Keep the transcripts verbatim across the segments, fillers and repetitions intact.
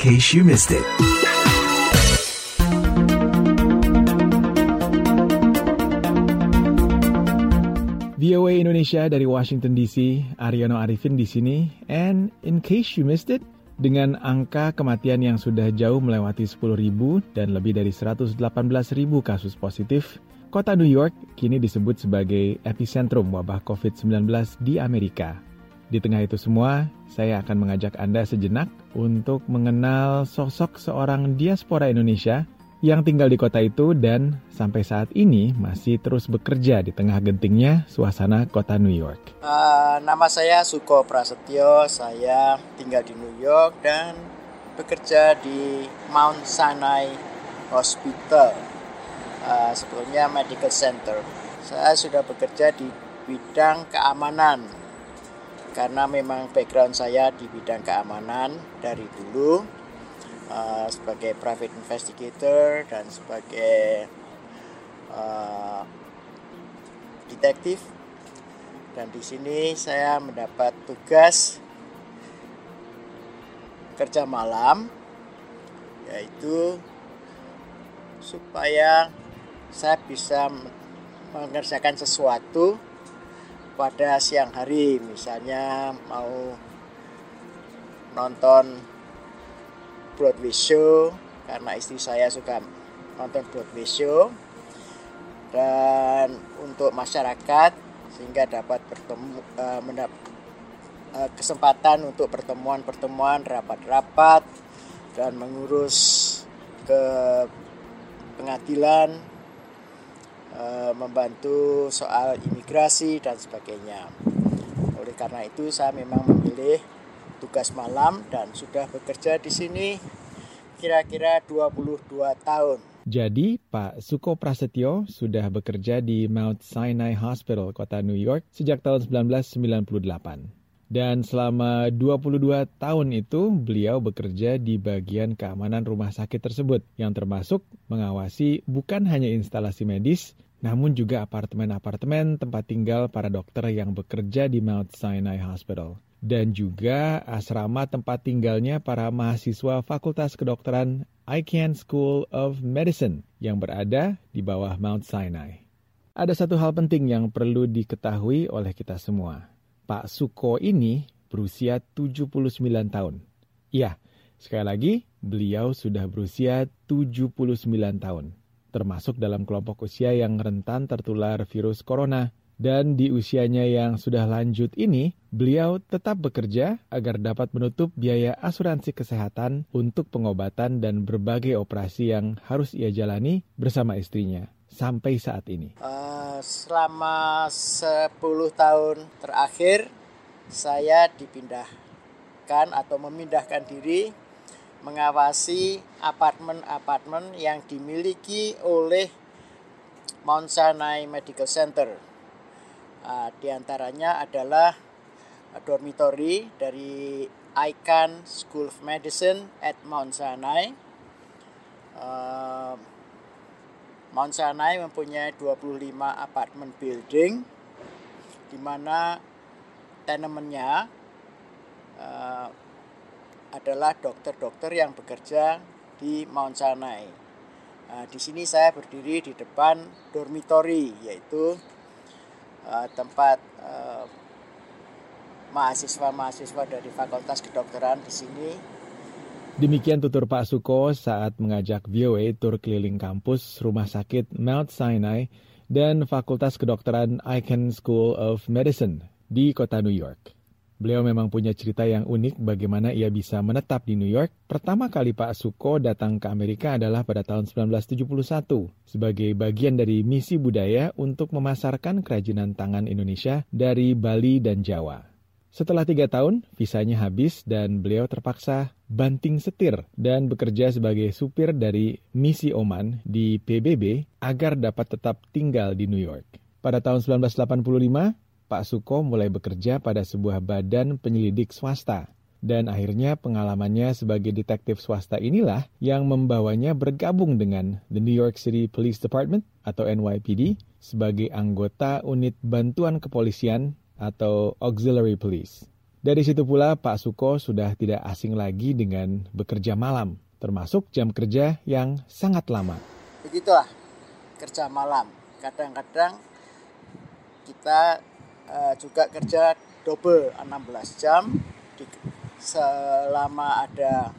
case you missed it. V O A Indonesia dari Washington D C, Aryono Arifin di sini. And in case you missed it, dengan angka kematian yang sudah jauh melewati sepuluh ribu dan lebih dari seratus delapan belas ribu kasus positif, kota New York kini disebut sebagai epicentrum wabah covid sembilan belas di Amerika. Di tengah itu semua, saya akan mengajak Anda sejenak untuk mengenal sosok seorang diaspora Indonesia yang tinggal di kota itu dan sampai saat ini masih terus bekerja di tengah gentingnya suasana kota New York. Uh, nama saya Suko Prasetyo, saya tinggal di New York dan bekerja di Mount Sinai Hospital, uh, sebetulnya Medical Center. Saya sudah bekerja di bidang keamanan, karena memang background saya di bidang keamanan dari dulu. Uh, sebagai private investigator dan sebagai uh, detektif, dan di sini saya mendapat tugas kerja malam, yaitu supaya saya bisa mengerjakan sesuatu pada siang hari, misalnya mau nonton Broadway show, karena istri saya suka nonton Broadway show, dan untuk masyarakat sehingga dapat bertemu uh, mendap, uh, kesempatan untuk pertemuan-pertemuan, rapat-rapat, dan mengurus ke pengadilan, uh, membantu soal imigrasi dan sebagainya. Oleh karena itu saya memang memilih tugas malam dan sudah bekerja di sini kira-kira dua puluh dua tahun. Jadi, Pak Suko Prasetyo sudah bekerja di Mount Sinai Hospital, kota New York, sejak tahun sembilan belas sembilan puluh delapan. Dan selama dua puluh dua tahun itu, beliau bekerja di bagian keamanan rumah sakit tersebut, yang termasuk mengawasi bukan hanya instalasi medis, namun juga apartemen-apartemen tempat tinggal para dokter yang bekerja di Mount Sinai Hospital. Dan juga asrama tempat tinggalnya para mahasiswa Fakultas Kedokteran Icahn School of Medicine yang berada di bawah Mount Sinai. Ada satu hal penting yang perlu diketahui oleh kita semua. Pak Suko ini berusia tujuh puluh sembilan tahun. Iya, sekali lagi, beliau sudah berusia tujuh puluh sembilan tahun. Termasuk dalam kelompok usia yang rentan tertular virus corona. Dan di usianya yang sudah lanjut ini, beliau tetap bekerja agar dapat menutup biaya asuransi kesehatan untuk pengobatan dan berbagai operasi yang harus ia jalani bersama istrinya sampai saat ini. Uh, selama sepuluh tahun terakhir, saya dipindahkan atau memindahkan diri mengawasi apartemen-apartemen yang dimiliki oleh Mount Sinai Medical Center. Uh, di antaranya adalah dormitory dari Icahn School of Medicine at Mount Sinai. Uh, Mount Sinai mempunyai dua puluh lima apartemen building, di mana tenemennya uh, adalah dokter-dokter yang bekerja di Mount Sinai. Uh, di sini saya berdiri di depan dormitory, yaitu Uh, tempat uh, mahasiswa-mahasiswa dari Fakultas Kedokteran di sini. Demikian tutur Pak Suko saat mengajak V O A tur keliling kampus Rumah Sakit Mount Sinai dan Fakultas Kedokteran Icahn School of Medicine di kota New York. Beliau memang punya cerita yang unik bagaimana ia bisa menetap di New York. Pertama kali Pak Suko datang ke Amerika adalah pada tahun sembilan belas tujuh puluh satu sebagai bagian dari misi budaya untuk memasarkan kerajinan tangan Indonesia dari Bali dan Jawa. Setelah tiga tahun, visanya habis dan beliau terpaksa banting setir dan bekerja sebagai supir dari misi Oman di P B B agar dapat tetap tinggal di New York. Pada tahun sembilan belas delapan puluh lima, Pak Suko mulai bekerja pada sebuah badan penyelidik swasta. Dan akhirnya pengalamannya sebagai detektif swasta inilah yang membawanya bergabung dengan the New York City Police Department atau N Y P D sebagai anggota unit bantuan kepolisian atau Auxiliary Police. Dari situ pula Pak Suko sudah tidak asing lagi dengan bekerja malam, termasuk jam kerja yang sangat lama. Begitulah kerja malam. Kadang-kadang kita uh, juga kerja double enam belas jam di, selama ada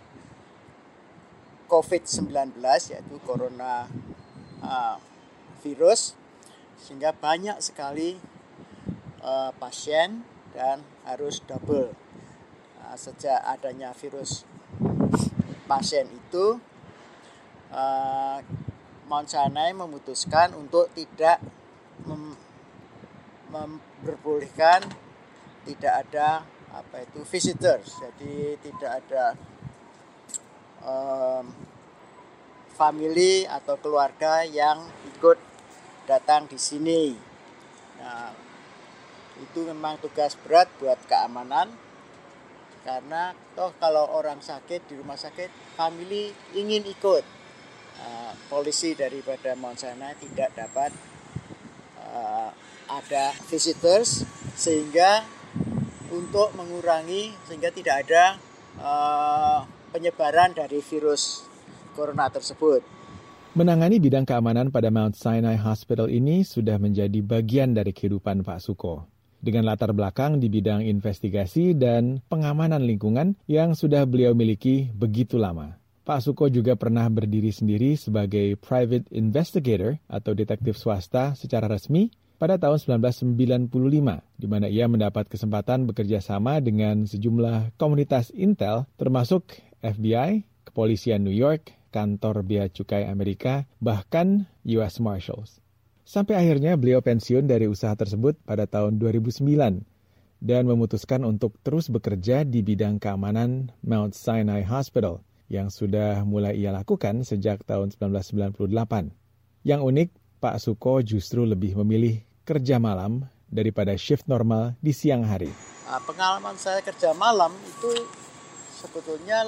covid sembilan belas, yaitu corona uh, virus, sehingga banyak sekali uh, pasien dan harus double. Uh, sejak adanya virus pasien itu, uh, Mount Sinai memutuskan untuk tidak mem- memperbolehkan tidak ada apa itu visitors, jadi tidak ada um, family atau keluarga yang ikut datang di sini. Nah, itu memang tugas berat buat keamanan, karena toh kalau orang sakit di rumah sakit, family ingin ikut. Uh, polisi daripada Mount Sinai tidak dapat uh, ada visitors, sehingga untuk mengurangi sehingga tidak ada uh, penyebaran dari virus corona tersebut. Menangani bidang keamanan pada Mount Sinai Hospital ini sudah menjadi bagian dari kehidupan Pak Suko. Dengan latar belakang di bidang investigasi dan pengamanan lingkungan yang sudah beliau miliki begitu lama. Pak Suko juga pernah berdiri sendiri sebagai private investigator atau detektif swasta secara resmi pada tahun sembilan belas sembilan puluh lima, di mana ia mendapat kesempatan bekerja sama dengan sejumlah komunitas intel, termasuk F B I, Kepolisian New York, Kantor Bea Cukai Amerika, bahkan U S Marshals. Sampai akhirnya beliau pensiun dari usaha tersebut pada tahun dua ribu sembilan dan memutuskan untuk terus bekerja di bidang keamanan Mount Sinai Hospital yang sudah mulai ia lakukan sejak tahun sembilan belas sembilan puluh delapan. Yang unik, Pak Suko justru lebih memilih kerja malam daripada shift normal di siang hari. Nah, pengalaman saya kerja malam itu sebetulnya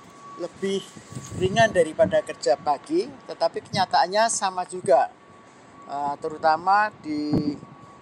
lebih ringan daripada kerja pagi, tetapi kenyataannya sama juga. Uh, terutama di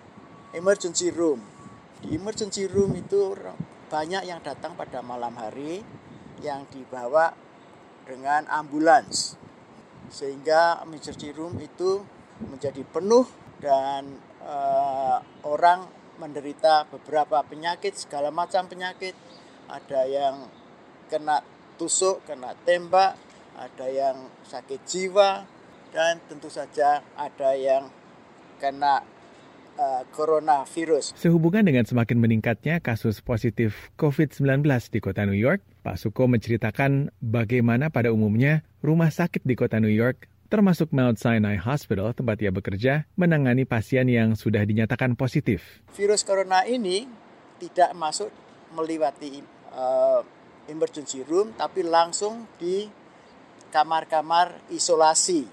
emergency room. Di emergency room itu banyak yang datang pada malam hari yang dibawa dengan ambulans, sehingga emergency room itu menjadi penuh dan uh, orang menderita beberapa penyakit, segala macam penyakit. Ada yang kena tusuk, kena tembak, ada yang sakit jiwa, dan tentu saja ada yang kena uh, coronavirus. Sehubungan dengan semakin meningkatnya kasus positif covid sembilan belas di kota New York, Pak Suko menceritakan bagaimana pada umumnya rumah sakit di kota New York, termasuk Mount Sinai Hospital tempat ia bekerja, menangani pasien yang sudah dinyatakan positif. Virus corona ini tidak masuk melewati uh, emergency room, tapi langsung di kamar-kamar isolasi.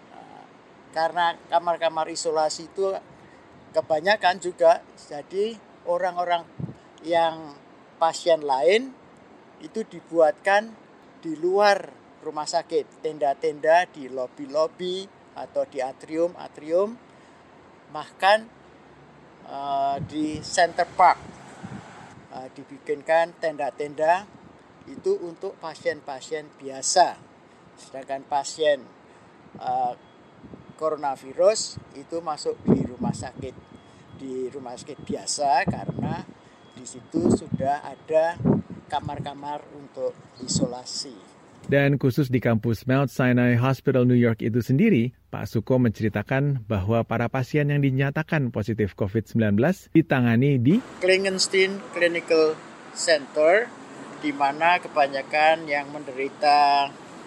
Karena kamar-kamar isolasi itu kebanyakan juga, jadi orang-orang yang pasien lain itu dibuatkan di luar rumah sakit, tenda-tenda di lobi-lobi atau di atrium-atrium, bahkan uh, di Center Park uh, dibikinkan tenda-tenda itu untuk pasien-pasien biasa, sedangkan pasien uh, coronavirus itu masuk di rumah sakit di rumah sakit biasa, karena di situ sudah ada kamar-kamar untuk isolasi. Dan khusus di kampus Mount Sinai Hospital New York itu sendiri, Pak Suko menceritakan bahwa para pasien yang dinyatakan positif covid sembilan belas ditangani di Klingenstein Clinical Center, di mana kebanyakan yang menderita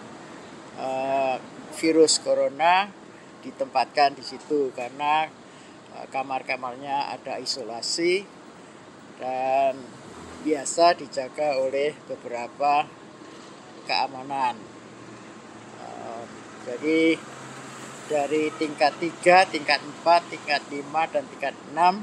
uh, virus corona ditempatkan di situ, karena uh, kamar-kamarnya ada isolasi dan biasa dijaga oleh beberapa keamanan. Uh, jadi dari tingkat tiga, tingkat empat, tingkat lima, dan tingkat enam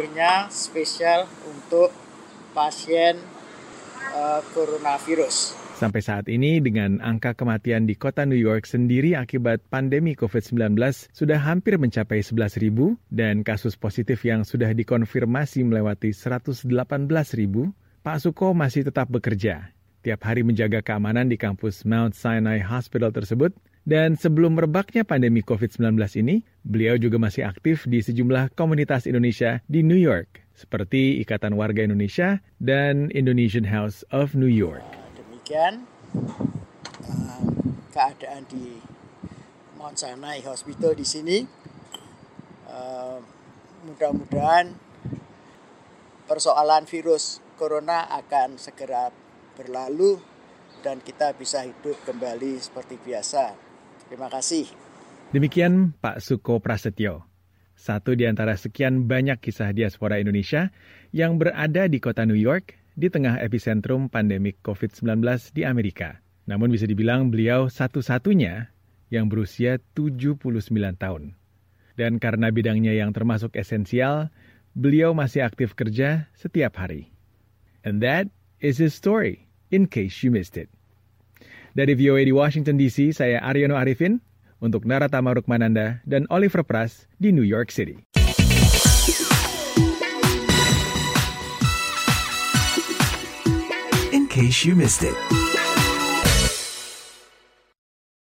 seluruhnya spesial untuk pasien uh, coronavirus. Sampai saat ini, dengan angka kematian di kota New York sendiri akibat pandemi covid sembilan belas sudah hampir mencapai sebelas ribu dan kasus positif yang sudah dikonfirmasi melewati seratus delapan belas ribu, Pak Suko masih tetap bekerja, tiap hari menjaga keamanan di kampus Mount Sinai Hospital tersebut. Dan sebelum merebaknya pandemi covid sembilan belas ini, beliau juga masih aktif di sejumlah komunitas Indonesia di New York, seperti Ikatan Warga Indonesia dan Indonesian House of New York. Demikian uh, keadaan di Mount Sinai Hospital di sini. Uh, mudah-mudahan persoalan virus corona akan segera berlalu dan kita bisa hidup kembali seperti biasa. Terima kasih. Demikian Pak Suko Prasetyo, satu di antara sekian banyak kisah diaspora Indonesia yang berada di kota New York di tengah epicentrum pandemik covid sembilan belas di Amerika. Namun bisa dibilang beliau satu-satunya yang berusia tujuh puluh sembilan tahun. Dan karena bidangnya yang termasuk esensial, beliau masih aktif kerja setiap hari. And that is his story, in case you missed it. Dari V O A di Washington D C, saya Aryono Arifin untuk Naratama Rukmananda dan Oliver Pras di New York City. In case you missed it.